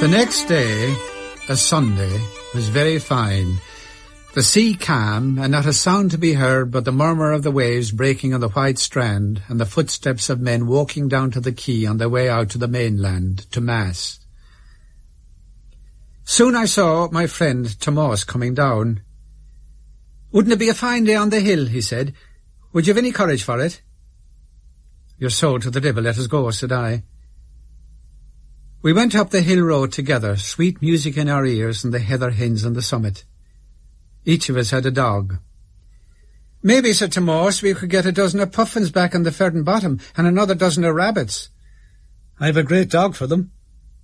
The next day, a Sunday, was very fine. The sea calm, and not a sound to be heard but the murmur of the waves breaking on the white strand and the footsteps of men walking down to the quay on their way out to the mainland, to Mass. Soon I saw my friend Tomas coming down. "Wouldn't it be a fine day on the hill?" he said. "Would you have any courage for it?" "Your soul to the devil, let us go," said I. We went up the hill road together, sweet music in our ears and the heather hens on the summit. Each of us had a dog. "Maybe," said Tomas, "we could get a dozen of puffins back on the Ferden Bottom and another dozen of rabbits. I have a great dog for them."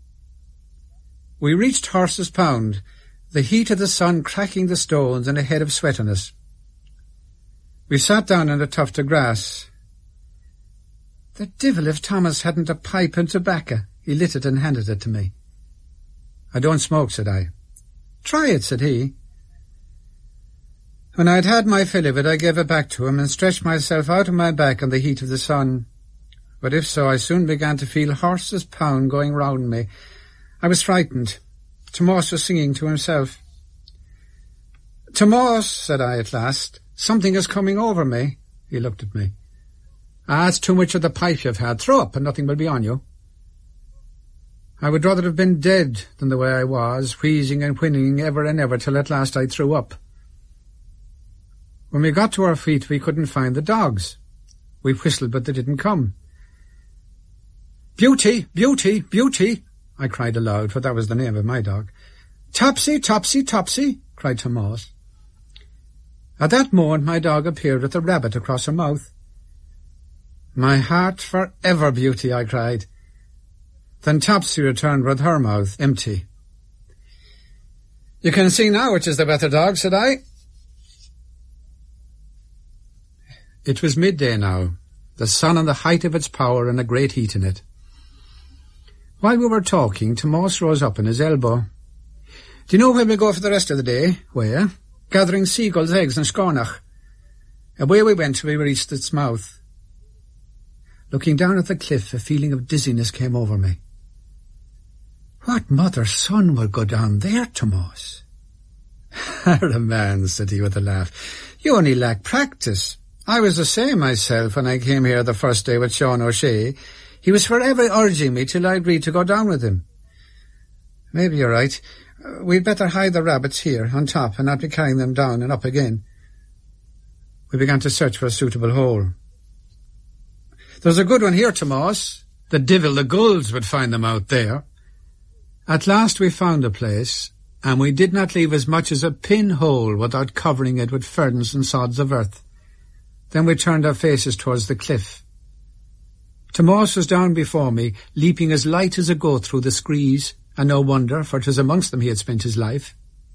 We reached Horse's Pound, the heat of the sun cracking the stones and a head of sweat on us. We sat down on a tuft of grass. The devil if Thomas hadn't a pipe and tobacco. He lit it and handed it to me. "I don't smoke," said I. "Try it," said he. When I had had my fill of it, I gave it back to him and stretched myself out on my back in the heat of the sun. But if so, I soon began to feel Horse's Pound going round me. I was frightened. Tomas was singing to himself. "Tomas," said I at last, "something is coming over me." He looked at me. "It's too much of the pipe you've had. Throw up and nothing will be on you." I would rather have been dead than the way I was, wheezing and whinnying ever and ever till at last I threw up. When we got to our feet, we couldn't find the dogs. We whistled, but they didn't come. "Beauty, Beauty, Beauty," I cried aloud, for that was the name of my dog. "Topsy, Topsy, Topsy," cried Tomas. At that moment my dog appeared with a rabbit across her mouth. "My heart for ever, Beauty," I cried. Then Topsy returned with her mouth empty. "You can see now which is the better dog," said I. It was midday now, the sun on the height of its power and a great heat in it. While we were talking, Tomas rose up on his elbow. "Do you know where we'll go for the rest of the day?" "Where?" "Gathering seagulls' eggs in Scornach." Away we went till we reached its mouth. Looking down at the cliff, a feeling of dizziness came over me. "What mother's son will go down there, Tomas?" "A man," said he with a laugh. "You only lack practice. I was the same myself when I came here the first day with Sean O'Shea. He was forever urging me till I agreed to go down with him." "Maybe you're right. We'd better hide the rabbits here on top and not be carrying them down and up again." We began to search for a suitable hole. "There's a good one here, Tomas. The divil the gulls would find them out there." At last we found a place, and we did not leave as much as a pinhole without covering it with ferns and sods of earth. Then we turned our faces towards the cliff. Tomas was down before me, leaping as light as a goat through the screes, and no wonder, for 'twas amongst them he had spent his life.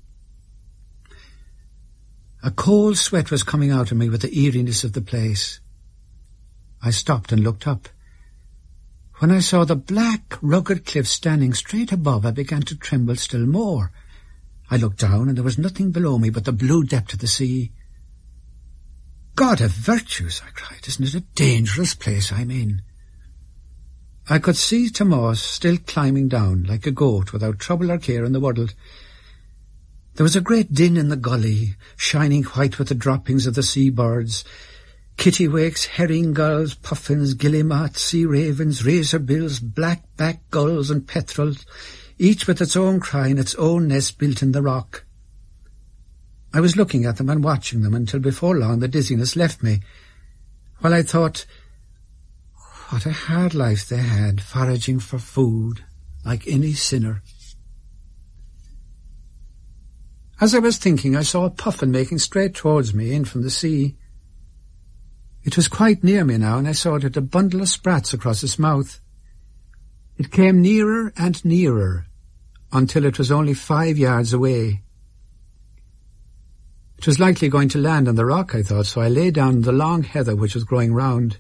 A cold sweat was coming out of me with the eeriness of the place. I stopped and looked up. When I saw the black, rugged cliff standing straight above, I began to tremble still more. I looked down, and there was nothing below me but the blue depth of the sea. "God of virtues," I cried, "isn't it a dangerous place I'm in?" I could see Tomas still climbing down, like a goat, without trouble or care in the world. There was a great din in the gully, shining white with the droppings of the sea-birds. Kittiwakes, herring gulls, puffins, guillemots, sea ravens, razorbills, black-backed gulls and petrels, each with its own cry and its own nest built in the rock. I was looking at them and watching them until before long the dizziness left me, while I thought, what a hard life they had, foraging for food, like any sinner. As I was thinking, I saw a puffin making straight towards me in from the sea. It was quite near me now, and I saw it had a bundle of sprats across its mouth. It came nearer and nearer, until it was only 5 yards away. It was likely going to land on the rock, I thought, so I lay down in the long heather which was growing round.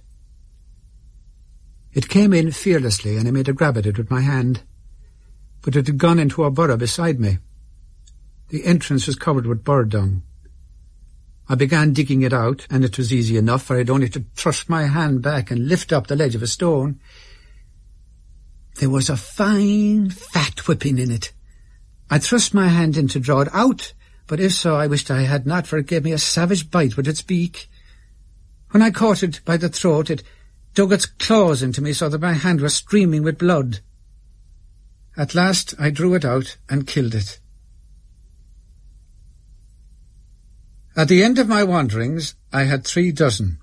It came in fearlessly, and I made a grab at it with my hand, but it had gone into a burrow beside me. The entrance was covered with bird dung. I began digging it out, and it was easy enough, for I had only to thrust my hand back and lift up the ledge of a stone. There was a fine, fat whipping in it. I thrust my hand in to draw it out, but if so, I wished I had not, for it gave me a savage bite with its beak. When I caught it by the throat, it dug its claws into me so that my hand was streaming with blood. At last I drew it out and killed it. At the end of my wanderings, I had 3 dozen.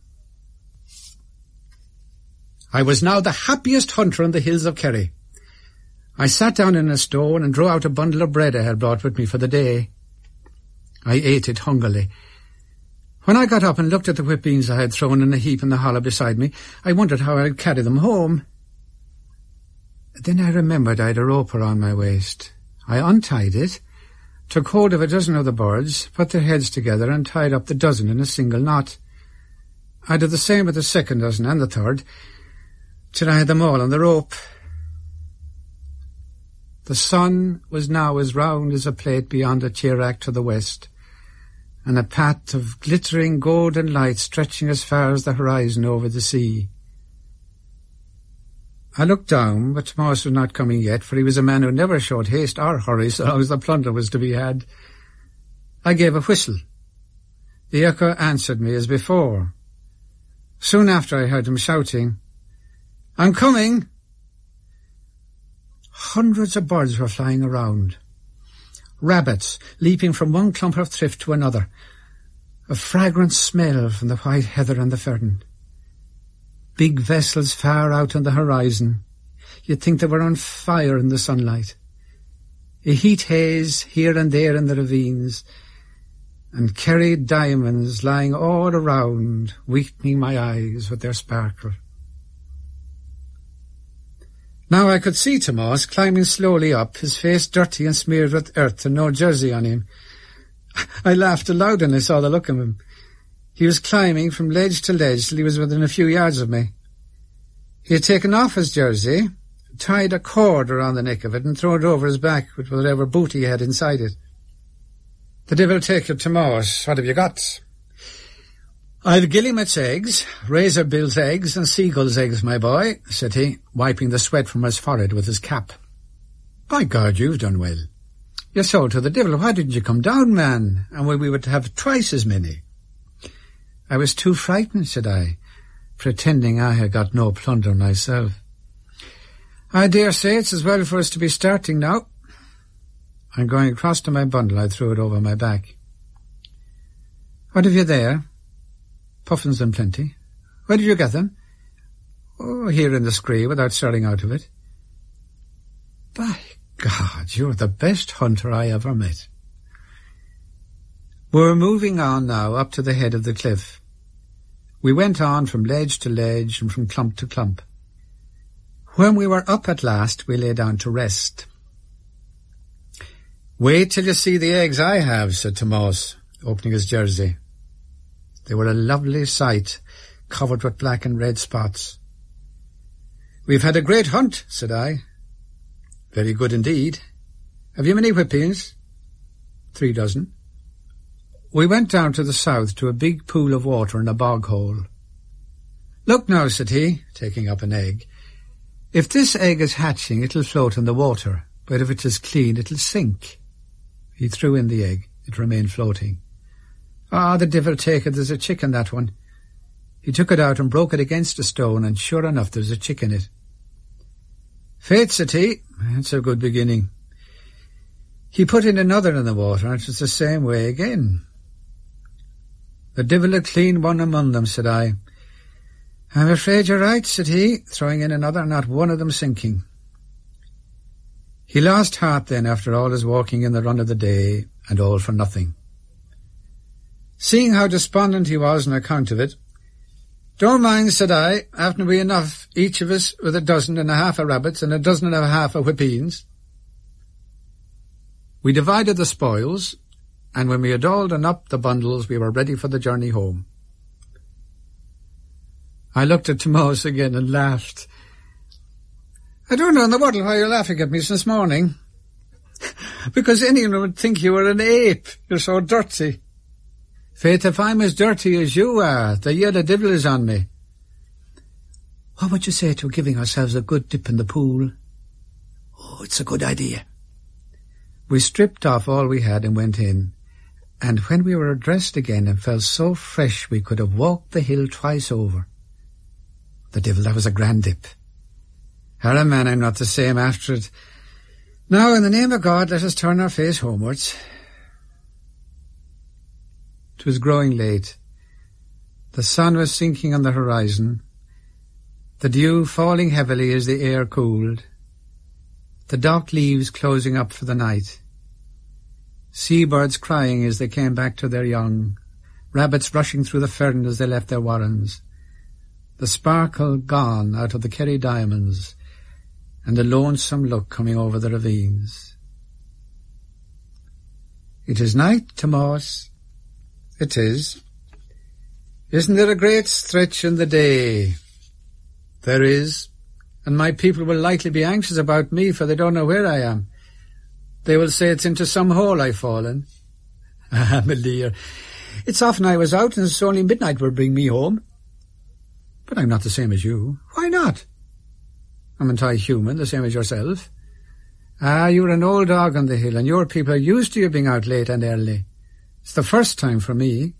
I was now the happiest hunter on the hills of Kerry. I sat down in a stone and drew out a bundle of bread I had brought with me for the day. I ate it hungrily. When I got up and looked at the whippings I had thrown in a heap in the hollow beside me, I wondered how I would carry them home. Then I remembered I had a rope around my waist. I untied it, took hold of a dozen of the birds, put their heads together and tied up the dozen in a single knot. I did the same with the second dozen and the third, till I had them all on the rope. The sun was now as round as a plate beyond the Chirac to the west, and a path of glittering golden light stretching as far as the horizon over the sea. I looked down, but Morse was not coming yet, for he was a man who never showed haste or hurry so long as the plunder was to be had. I gave a whistle. The echo answered me as before. Soon after I heard him shouting, "I'm coming!" Hundreds of birds were flying around. Rabbits leaping from one clump of thrift to another. A fragrant smell from the white heather and the fern. Big vessels far out on the horizon. You'd think they were on fire in the sunlight. A heat haze here and there in the ravines, and Kerry diamonds lying all around, weakening my eyes with their sparkle. Now I could see Tomás climbing slowly up, his face dirty and smeared with earth and no jersey on him. I laughed aloud when I saw the look of him. He was climbing from ledge to ledge till he was within a few yards of me. He had taken off his jersey, tied a cord around the neck of it and thrown it over his back with whatever booty he had inside it. "The devil take you, Tomás. What have you got?" "I've guillemet's eggs, razor-bill's eggs and seagull's eggs, my boy," said he, wiping the sweat from his forehead with his cap. "By God, you've done well. You're sold to the devil. Why didn't you come down, man, and we would have twice as many?" "I was too frightened," said I, pretending I had got no plunder myself. "I dare say it's as well for us to be starting now." And going across to my bundle, I threw it over my back. "What have you there?" "Puffins and plenty." "Where did you get them?" "Oh, here in the scree, without starting out of it." "By God, you're the best hunter I ever met." We were moving on now up to the head of the cliff. We went on from ledge to ledge and from clump to clump. When we were up at last, we lay down to rest. "Wait till you see the eggs I have," said Tomás, opening his jersey. They were a lovely sight, covered with black and red spots. "We've had a great hunt," said I. "Very good indeed. Have you many whippings?" 3 dozen. We went down to the south to a big pool of water in a bog hole. "Look now," said he, taking up an egg. "If this egg is hatching, it'll float in the water, but if it is clean, it'll sink." He threw in the egg. It remained floating. "Ah, the devil take it, there's a chick in that one." He took it out and broke it against a stone, and sure enough there was a chick in it. "Faith," said he, "that's a good beginning." He put in another in the water, and it was the same way again. "The devil a clean one among them," said I. "I'm afraid you're right," said he, throwing in another, not one of them sinking. He lost heart then after all his walking in the run of the day, and all for nothing. Seeing how despondent he was on account of it, "Don't mind," said I, "haven't we enough, each of us, with 12.5 of rabbits and 12.5 of whippings?" We divided the spoils, and when we had all done up the bundles, we were ready for the journey home. I looked at Tomás again and laughed. "I don't know in the world why you're laughing at me since morning." "Because anyone would think you were an ape. You're so dirty." "Faith, if I'm as dirty as you are, the yellow devil is on me." "What would you say to giving ourselves a good dip in the pool?" It's a good idea. We stripped off all we had and went in, and when we were dressed again and felt so fresh we could have walked the hill twice over. The devil, that was a grand dip. Hara man, I'm not the same after it. Now, in the name of God, let us turn our face homewards. It was growing late. The sun was sinking on the horizon, the dew falling heavily as the air cooled, the dock leaves closing up for the night, seabirds crying as they came back to their young, rabbits rushing through the fern as they left their warrens, the sparkle gone out of the Kerry diamonds, and a lonesome look coming over the ravines. It is night, Tomás. It is. Isn't there a great stretch in the day? There is, and my people will likely be anxious about me, for they don't know where I am. They will say it's into some hole I've fallen. Ah, my dear, it's often I was out, and it's only midnight will bring me home. But I'm not the same as you. Why not? Amn't I human, the same as yourself? Ah, you're an old dog on the hill, and your people are used to you being out late and early. It's the first time for me.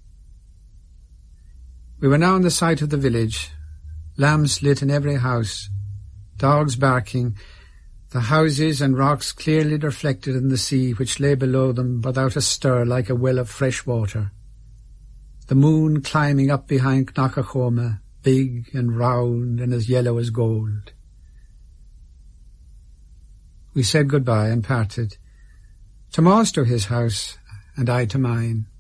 We were now in the sight of the village, lamps lit in every house, dogs barking, the houses and rocks clearly reflected in the sea which lay below them without a stir like a well of fresh water. The moon climbing up behind Knockachoma, big and round and as yellow as gold. We said goodbye and parted, Tomás to his house and I to mine.